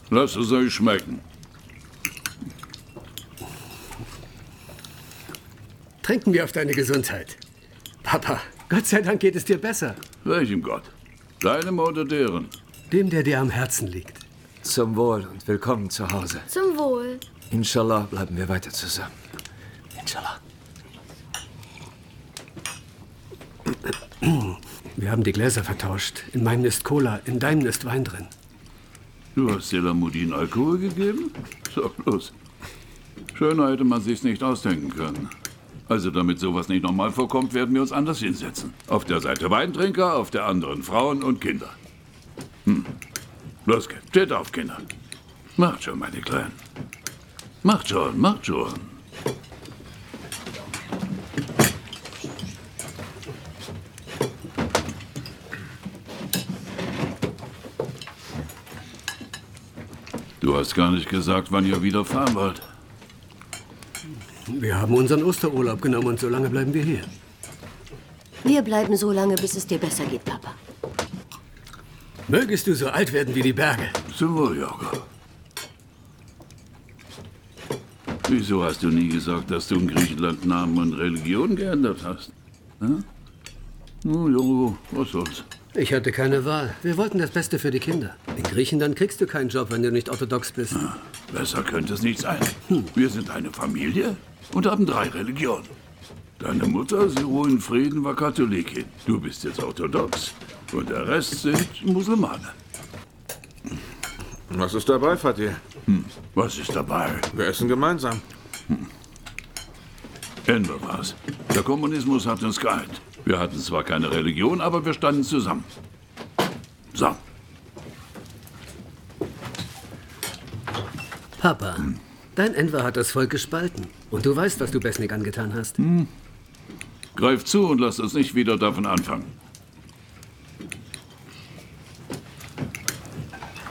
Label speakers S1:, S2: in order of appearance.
S1: Lass es euch schmecken.
S2: Trinken wir auf deine Gesundheit. Papa, Gott sei Dank geht es dir besser.
S1: Welchem Gott? Deinem oder deren?
S2: Dem, der dir am Herzen liegt.
S3: Zum Wohl und willkommen zu Hause.
S4: Zum Wohl.
S3: Inshallah bleiben wir weiter zusammen. Inshallah.
S2: Wir haben die Gläser vertauscht. In meinem ist Cola, in deinem ist Wein drin.
S1: Du hast Selamudin Alkohol gegeben? Sag bloß. Schöner hätte man sich's nicht ausdenken können. Also damit sowas nicht nochmal vorkommt, werden wir uns anders hinsetzen. Auf der Seite Weintrinker, auf der anderen Frauen und Kinder. Los, steht auf, Kinder. Macht schon, meine Kleinen. Macht schon, macht schon. Du hast gar nicht gesagt, wann ihr wieder fahren wollt.
S2: Wir haben unseren Osterurlaub genommen und so lange bleiben wir hier.
S4: Wir bleiben so lange, bis es dir besser geht, Papa.
S2: Mögest du so alt werden wie die Berge.
S1: Zum Wohl, Jorgo. Wieso hast du nie gesagt, dass du in Griechenland Namen und Religion geändert hast? Hm? Nun, Jorgo, was soll's?
S2: Ich hatte keine Wahl. Wir wollten das Beste für die Kinder. In Griechenland kriegst du keinen Job, wenn du nicht orthodox bist.
S1: Ja, besser könnte es nicht sein. Wir sind eine Familie und haben 3 Religionen. Deine Mutter, sie ruht in Frieden, war Katholikin. Du bist jetzt orthodox und der Rest sind Musulmane.
S5: Was ist dabei, Fatih?
S1: Was ist dabei?
S5: Wir essen gemeinsam.
S1: Enver war's. Der Kommunismus hat uns geeint. Wir hatten zwar keine Religion, aber wir standen zusammen. So.
S2: Papa, dein Enver hat das Volk gespalten. Und du weißt, was du Besnik angetan hast.
S1: Greif zu und lass uns nicht wieder davon anfangen.